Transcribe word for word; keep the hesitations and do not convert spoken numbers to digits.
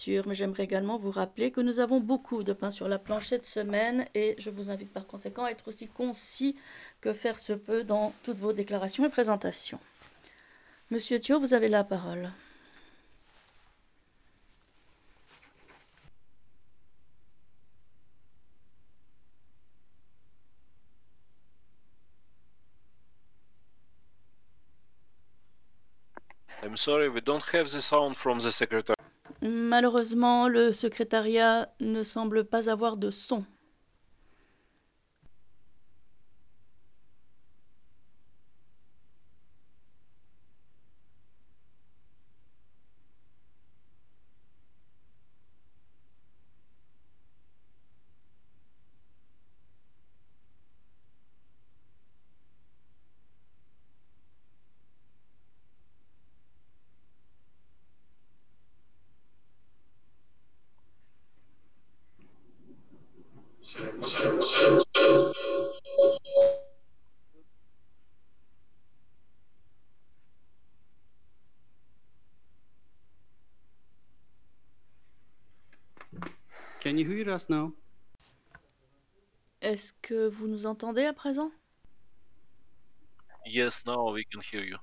sûr, mais j'aimerais également vous rappeler que nous avons beaucoup de pain sur la planche cette semaine et je vous invite par conséquent à être aussi concis que faire se peut dans toutes vos déclarations et présentations. Monsieur Thio, vous avez la parole. I'm sorry, we don't have the sound from the secretary. Malheureusement, le secrétariat ne semble pas avoir de son. Can you hear us now? Est-ce que vous nous entendez à présent? Yes, now we can hear you.